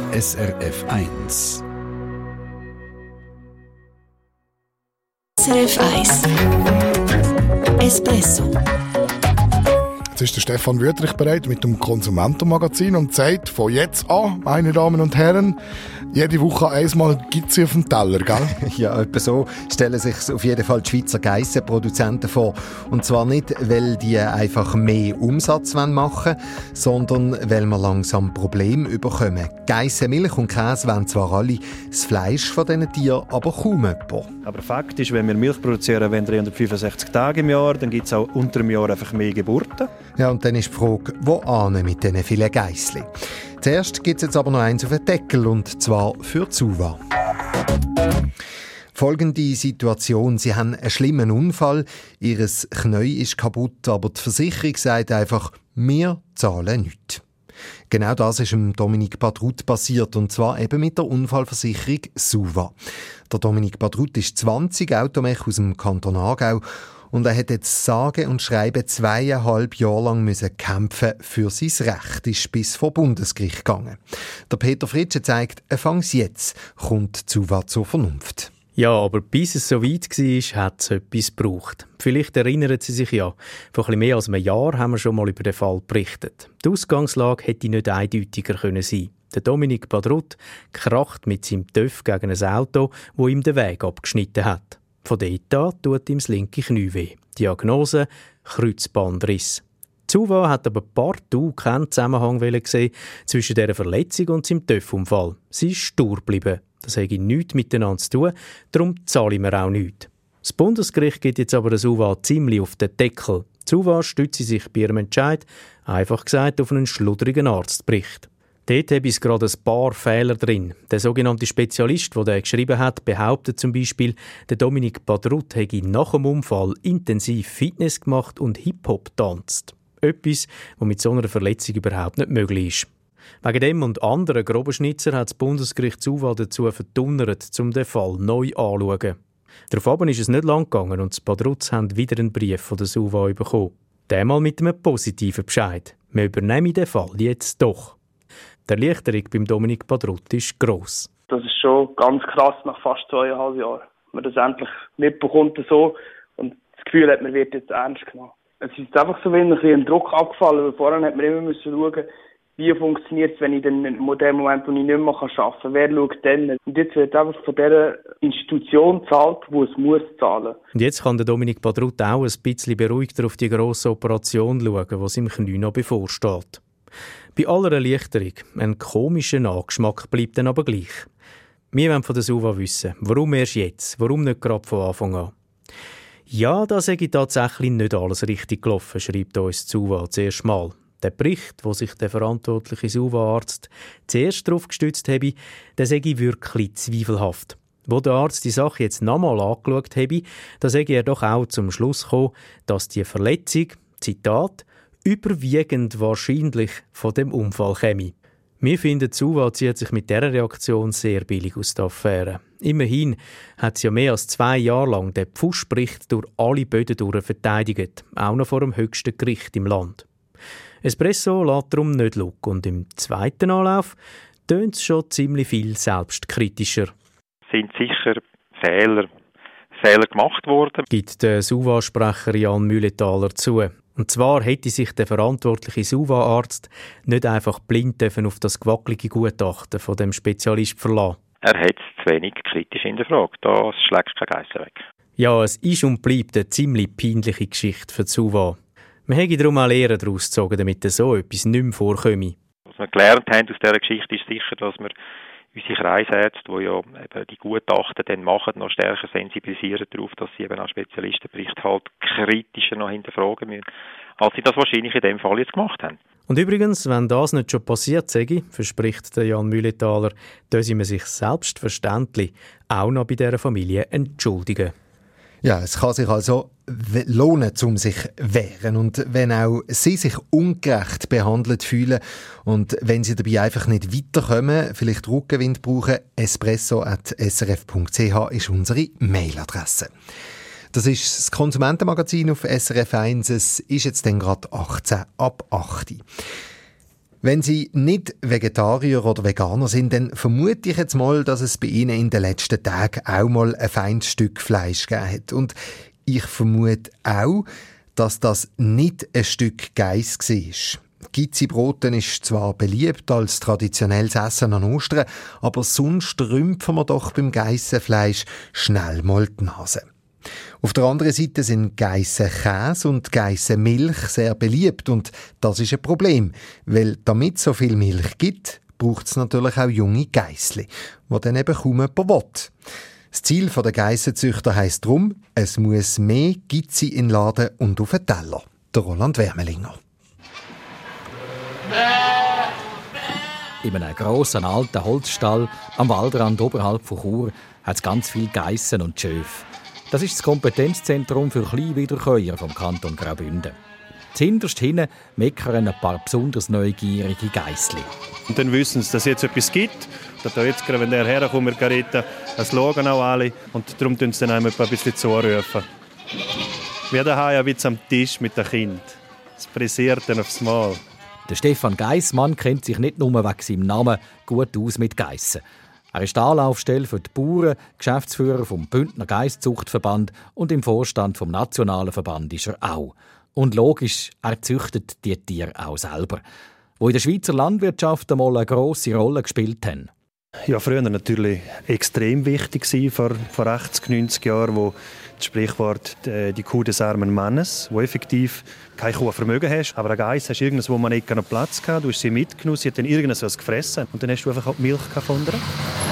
SRF 1. SRF 1 Espresso. Jetzt ist der Stefan Wüthrich bereit mit dem Konsumentenmagazin und sagt von jetzt an, meine Damen und Herren, jede Woche einmal gibt es auf dem Teller, gell? Ja, etwa so stellen sich auf jeden Fall die Schweizer Geissenproduzenten vor. Und zwar nicht, weil die einfach mehr Umsatz machen wollen, sondern weil wir langsam Probleme bekommen. Geissen, Milch und Käse wollen zwar alle, das Fleisch von diesen Tieren aber kaum jemand. Aber Fakt ist, wenn wir Milch produzieren, wenn 365 Tage im Jahr, dann gibt es auch unter dem Jahr einfach mehr Geburten. Ja, und dann ist die Frage, wo ane mit diesen vielen Geissli? Zuerst gibt es jetzt aber noch eins auf den Deckel, und zwar für die SUVA. Folgende Situation: Sie haben einen schlimmen Unfall, ihr Knie ist kaputt, aber die Versicherung sagt einfach, wir zahlen nichts. Genau das ist dem Dominik Badrut passiert, und zwar eben mit der Unfallversicherung SUVA. Der Dominik Badrut ist 20, Automech aus dem Kanton Aargau, und er hat jetzt sage und schreibe 2,5 Jahre lang müssen kämpfen für sein Recht, ist bis vor Bundesgericht gegangen. Der Peter Fritsche zeigt, fangs jetzt kommt die SUVA zur Vernunft. Ja, aber bis es so weit war, hat es etwas gebraucht. Vielleicht erinnern Sie sich ja, vor etwas mehr als einem Jahr haben wir schon mal über den Fall berichtet. Die Ausgangslage hätte nicht eindeutiger können sein. Der Dominik Badrut kracht mit seinem TÜV gegen ein Auto, das ihm den Weg abgeschnitten hat. Von dort an tut ihm das linke Knie weh. Diagnose: Kreuzbandriss. Die SUVA hat aber partout keinen Zusammenhang gesehen zwischen dieser Verletzung und seinem TÜV-Unfall. Sie ist stur geblieben. Das hat nichts miteinander zu tun, darum zahlen wir auch nichts. Das Bundesgericht geht jetzt aber der SUVA ziemlich auf den Deckel. Die SUVA stützt sich bei ihrem Entscheid, einfach gesagt, auf einen schludrigen Arztbericht. Dort habe ich gerade ein paar Fehler drin. Der sogenannte Spezialist, der den geschrieben hat, behauptet zum Beispiel, der Dominik Badrut hätte nach dem Unfall intensiv Fitness gemacht und Hip-Hop tanzt. Etwas, was mit so einer Verletzung überhaupt nicht möglich ist. Wegen dem und anderen groben Schnitzer hat das Bundesgericht SUVA dazu verdunnert, um den Fall neu anzuschauen. Daraufhin ist es nicht lang gegangen und die Badruts haben wieder einen Brief von der SUVA bekommen. Diesmal mit einem positiven Bescheid. Wir übernehmen den Fall jetzt doch. Die Erleichterung beim Dominik Badrut ist gross. Das ist schon ganz krass nach fast 2,5 Jahren. Man das endlich mitbekommt so und das Gefühl hat, man wird jetzt ernst genommen. Es ist einfach so ein bisschen Druck abgefallen, weil vorher hat man immer schauen, wie funktioniert es, wenn ich dann in dem Moment, wo ich nicht mehr arbeiten kann, wer schaut dann? Und jetzt wird einfach von dieser Institution gezahlt, die es muss zahlen. Und jetzt kann der Dominik Badrut auch ein bisschen beruhigter auf die grosse Operation schauen, die seinem Knie noch bevorsteht. Bei aller Erleichterung, ein komischer Nachgeschmack bleibt dann aber gleich. Wir wollen von der SUVA wissen, warum erst jetzt, warum nicht gerade von Anfang an. Ja, da sage ich tatsächlich nicht alles richtig gelaufen, schreibt uns die SUVA zuerst mal. Der Bericht, wo sich der verantwortliche SUVA-Arzt zuerst darauf gestützt habe, der sei wirklich zweifelhaft. Wo der Arzt die Sache jetzt nochmal angeschaut habe, da sei er doch auch zum Schluss gekommen, dass die Verletzung, Zitat, überwiegend wahrscheinlich von dem Unfall käme. Wir finden, die SUVA zieht sich mit dieser Reaktion sehr billig aus der Affäre. Immerhin hat sie ja mehr als 2 Jahre lang den Pfuschbericht durch alle Böden durch verteidigt, auch noch vor dem höchsten Gericht im Land. Espresso lässt darum nicht schauen und im zweiten Anlauf tönt es schon ziemlich viel selbstkritischer. Sind sicher Fehler gemacht worden, gibt der SUVA-Sprecher Jan Mühletaler zu. Und zwar hätte sich der verantwortliche SUVA-Arzt nicht einfach blind auf das gewackelige Gutachten von dem Spezialist verlassen. Er hat es zu wenig kritisch hinterfragt. Das schlägt kein Geissen weg. Ja, es ist und bleibt eine ziemlich peinliche Geschichte für die SUVA. Wir hätten darum auch Lehren daraus gezogen, damit so etwas nicht mehr vorkomme. Was wir gelernt haben aus dieser Geschichte ist sicher, dass wir unsere Kreisärzte, die ja eben die Gutachten dann machen, noch stärker sensibilisieren darauf, dass sie eben auch Spezialistenberichte halt kritischer noch hinterfragen müssen, als sie das wahrscheinlich in dem Fall jetzt gemacht haben. Und übrigens, wenn das nicht schon passiert sei, verspricht der Jan Mühletaler, dass man sich selbstverständlich auch noch bei dieser Familie entschuldigen. Ja, es kann sich also lohnen, um sich wehren. Und wenn auch sie sich ungerecht behandelt fühlen und wenn sie dabei einfach nicht weiterkommen, vielleicht Rückenwind brauchen, espresso@srf.ch ist unsere Mailadresse. Das ist das Konsumentenmagazin auf SRF 1. Es ist jetzt dann gerade 18 ab 8. Wenn Sie nicht Vegetarier oder Veganer sind, dann vermute ich jetzt mal, dass es bei Ihnen in den letzten Tagen auch mal ein feines Stück Fleisch gegeben hat. Und ich vermute auch, dass das nicht ein Stück Geiss war. Gizzi-Broten ist zwar beliebt als traditionelles Essen an Ostern, aber sonst rümpfen wir doch beim Geissenfleisch schnell mal die Nase. Auf der anderen Seite sind Geissenkäse und Geissenmilch sehr beliebt und das ist ein Problem, weil damit es so viel Milch gibt, braucht es natürlich auch junge Geissli, die dann eben kaum jemand will. Das Ziel der Geissenzüchter heisst darum, es muss mehr Gizzi in den Laden und auf den Teller. Der Roland Wermelinger. In einem grossen alten Holzstall am Waldrand oberhalb von Chur hat es ganz viele Geissen und Schöfe. Das ist das Kompetenzzentrum für Kleinwiederkäuer vom Kanton Graubünden. Zuhinterst hinten meckern ein paar besonders neugierige Geissli. Und dann wissen sie, dass es jetzt etwas gibt. Da jetzt, wenn der herkommt mit der Karette, das schauen auch alle. Und darum tun sie dann einmal ein bisschen zurufen. Wir daheim ein bisschen am Tisch mit den Kindern. Es pressiert dann aufs Mal. Der Stefan Geissmann kennt sich nicht nur wegen seinem Namen gut aus mit Geissen. Er ist Anlaufstelle für die Bauern, Geschäftsführer vom Bündner Geisszuchtverband und im Vorstand vom Nationalen Verband ist er auch. Und logisch, er züchtet die Tiere auch selber, die in der Schweizer Landwirtschaft einmal eine grosse Rolle gespielt haben. Ja, früher natürlich extrem wichtig vor 80, 90 Jahren, wo das Sprichwort «die Kuh des armen Mannes», wo effektiv kein Kuhvermögen hast, aber eine Geiss hast irgendwas, wo man nicht keinen Platz hatte, du hast sie mitgenommen, sie hat dann irgendwas gefressen und dann hast du einfach auch die Milch von ihr.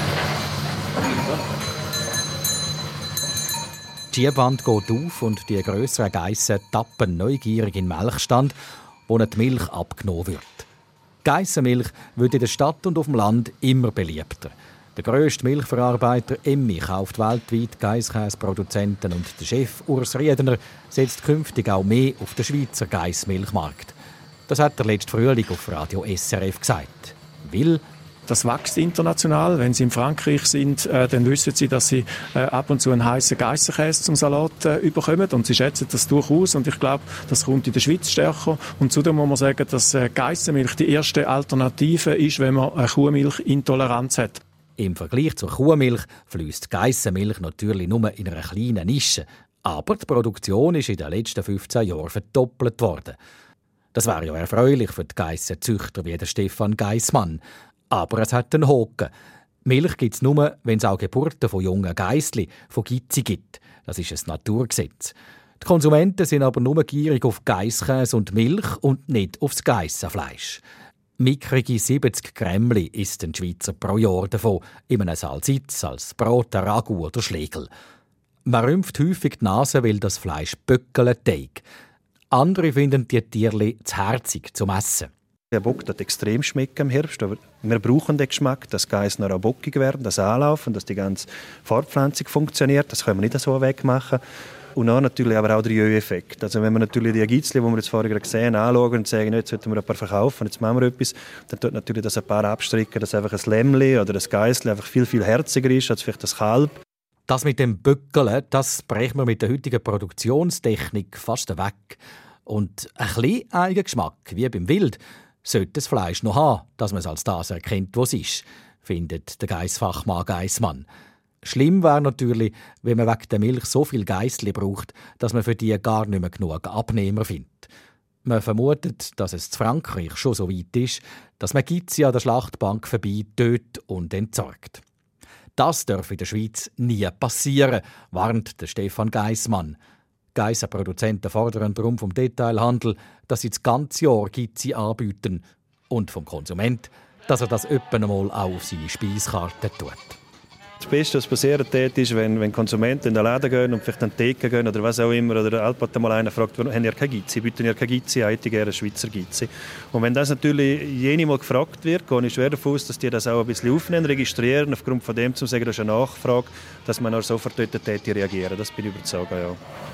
Die Schiebwand geht auf und die grösseren Geissen tappen neugierig in den Milchstand, wo die Milch abgenommen wird. Geissenmilch wird in der Stadt und auf dem Land immer beliebter. Der grösste Milchverarbeiter Emmi kauft weltweit Geisskäseproduzenten und der Chef Urs Riedner setzt künftig auch mehr auf den Schweizer Geissmilchmarkt. Das hat er letzten Frühling auf Radio SRF gesagt. Weil das wächst international. Wenn Sie in Frankreich sind, dann wissen Sie, dass Sie ab und zu einen heissen Geissenkäse zum Salat bekommen. Und Sie schätzen das durchaus. Und ich glaube, das kommt in der Schweiz stärker. Und zudem muss man sagen, dass Geissenmilch die erste Alternative ist, wenn man eine Kuhmilchintoleranz hat. Im Vergleich zur Kuhmilch fließt Geissenmilch natürlich nur in einer kleinen Nische. Aber die Produktion ist in den letzten 15 Jahren verdoppelt worden. Das wäre ja erfreulich für die Geissenzüchter wie der Stefan Geissmann. Aber es hat einen Haken. Milch gibt es nur, wenn es auch Geburten von jungen Geissli, von Gizzi gibt. Das ist ein Naturgesetz. Die Konsumenten sind aber nur gierig auf Geisskäse und Milch und nicht aufs Geissenfleisch. Mickrige 70 Grämmli isst ein Schweizer pro Jahr davon, in einem Salsitz, als Braten, Ragout oder Schlegel. Man rümpft häufig die Nase, weil das Fleisch böckelt teig. Andere finden die Tierli zu herzig zum Essen. Der Bock hat extrem schmecken im Herbst, aber wir brauchen den Geschmack, dass Geiss noch bockig werden, das Anlaufen, dass die ganze Fortpflanzung funktioniert. Das können wir nicht so wegmachen. Und dann natürlich aber auch der Jö-Effekt. Also wenn wir natürlich die Gizli, die wir jetzt vorher gesehen haben, anschauen und sagen, jetzt sollten wir ein paar verkaufen, jetzt machen wir etwas, dann tut natürlich das ein paar abstricken, dass einfach ein Lämmli oder ein Geissli einfach viel, viel herziger ist als vielleicht das Kalb. Das mit dem Böckeln, das brechen wir mit der heutigen Produktionstechnik fast weg. Und ein bisschen Eigengeschmack, wie beim Wild, sollte das Fleisch noch haben, dass man es als das erkennt, was es ist, findet der Geissfachmann Geissmann. Schlimm wäre natürlich, wenn man wegen der Milch so viel Geissli braucht, dass man für die gar nicht mehr genug Abnehmer findet. Man vermutet, dass es in Frankreich schon so weit ist, dass man Gizzi an der Schlachtbank vorbei tötet und entsorgt. Das darf in der Schweiz nie passieren, warnt der Stefan Geissmann. Geissenproduzenten fordern darum vom Detailhandel, dass sie das ganze Jahr Gizzi anbieten und vom Konsument, dass er das öppe einmal auch auf seine Speiskarte tut. Das Beste, was passieren tät, ist, wenn Konsumenten in den Laden gehen und vielleicht an die Theke gehen oder was auch immer, oder Alpat mal einer fragt, haben ihr keine Gizzi, bieten ihr keine Gizzi, hätte gerne Schweizer Gizzi. Und wenn das natürlich jene mal gefragt wird, gehe ich schwer davon aus, dass die das auch ein bisschen aufnehmen, registrieren, aufgrund von dem zu sagen, das ist eine Nachfrage, dass man auch sofort dort reagieren. Das bin ich überzeugt, ja.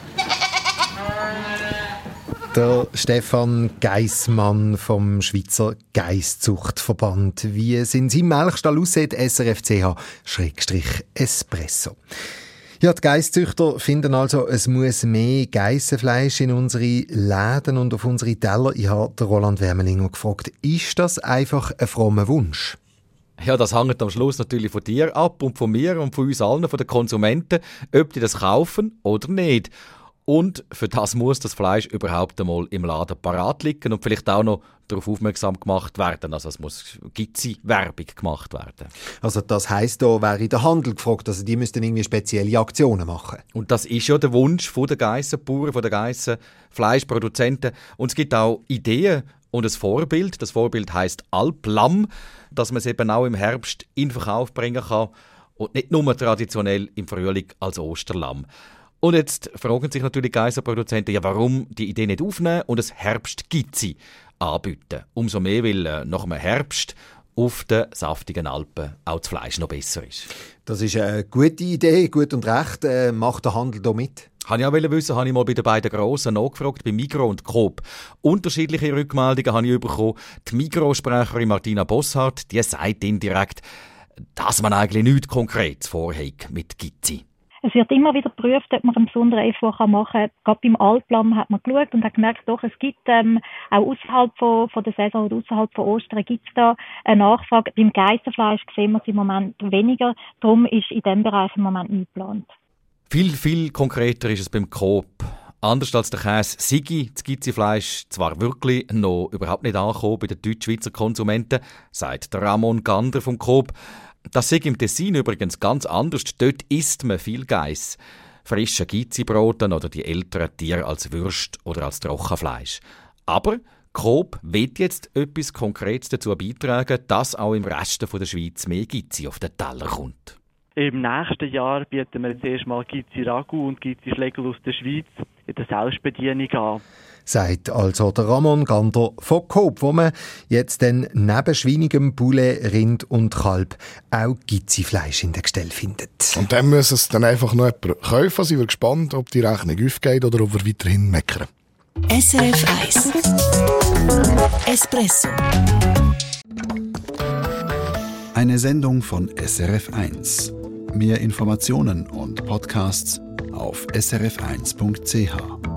Der Stefan Geissmann vom Schweizer Geisszuchtverband. Wie es in seinem Melkstall aussieht, srf.ch/espresso. Ja, die Geisszüchter finden also, es muss mehr Geissenfleisch in unsere Läden und auf unsere Teller. Ich habe Roland Wermelinger gefragt, ist das einfach ein frommer Wunsch? Ja, das hängt am Schluss natürlich von dir ab und von mir und von uns allen, von den Konsumenten, ob die das kaufen oder nicht. Und für das muss das Fleisch überhaupt einmal im Laden parat liegen und vielleicht auch noch darauf aufmerksam gemacht werden. Also es muss Gizzi-Werbung gemacht werden. Also das heisst, da wäre der Handel gefragt, also die müssten irgendwie spezielle Aktionen machen. Und das ist ja der Wunsch der Geissenbauern, der Geissenfleischproduzenten. Und es gibt auch Ideen und ein Vorbild. Das Vorbild heisst Alplamm, dass man es eben auch im Herbst in Verkauf bringen kann und nicht nur traditionell im Frühling als Osterlamm. Und jetzt fragen sich natürlich Geissenproduzenten, ja, warum die Idee nicht aufnehmen und ein Herbstgizzi anbieten. Umso mehr, weil nach dem Herbst auf den saftigen Alpen auch das Fleisch noch besser ist. Das ist eine gute Idee, gut und recht. Macht der Handel da mit? Habe ich auch wissen, habe ich mal bei den beiden Grossen nachgefragt, bei Migros und Coop. Unterschiedliche Rückmeldungen habe ich bekommen. Die Migros-Sprecherin Martina Bosshardt, die sagt indirekt, dass man eigentlich nichts Konkretes vorhat mit Gizzi. Es wird immer wieder geprüft, ob man einen besonderen Effort machen kann. Gerade beim Alplamm hat man geschaut und hat gemerkt, doch, es gibt auch außerhalb von der Saison oder außerhalb von Ostern gibt es da eine Nachfrage. Beim Geissenfleisch sehen wir es im Moment weniger. Darum ist in diesem Bereich im Moment nicht geplant. Viel konkreter ist es beim Coop. Anders als der Käse sei das Gizzi-Fleisch zwar wirklich noch überhaupt nicht angekommen bei den Deutschschweizer Konsumenten, sagt der Ramon Gander vom Coop. Das sei im Tessin übrigens ganz anders. Dort isst man viel Geiss. Frische Gizzi-Broten oder die älteren Tiere als Würst oder als Trockenfleisch. Aber Coop will jetzt etwas Konkretes dazu beitragen, dass auch im Rest der Schweiz mehr Gizzi auf den Teller kommt. Im nächsten Jahr bieten wir jetzt erstmal Gizzi Ragout und Gizzi Schlegel aus der Schweiz in der Selbstbedienung an. Sagt also der Ramon Gander von Coop, wo man jetzt dann neben schweinigem Poulet, Rind und Kalb auch Gizzi-Fleisch in den Gestell findet. Und dann muss es dann einfach noch jemand kaufen. Sind wir gespannt, ob die Rechnung aufgeht oder ob wir weiterhin meckern. SRF 1 Espresso. Eine Sendung von SRF 1. Mehr Informationen und Podcasts auf srf1.ch.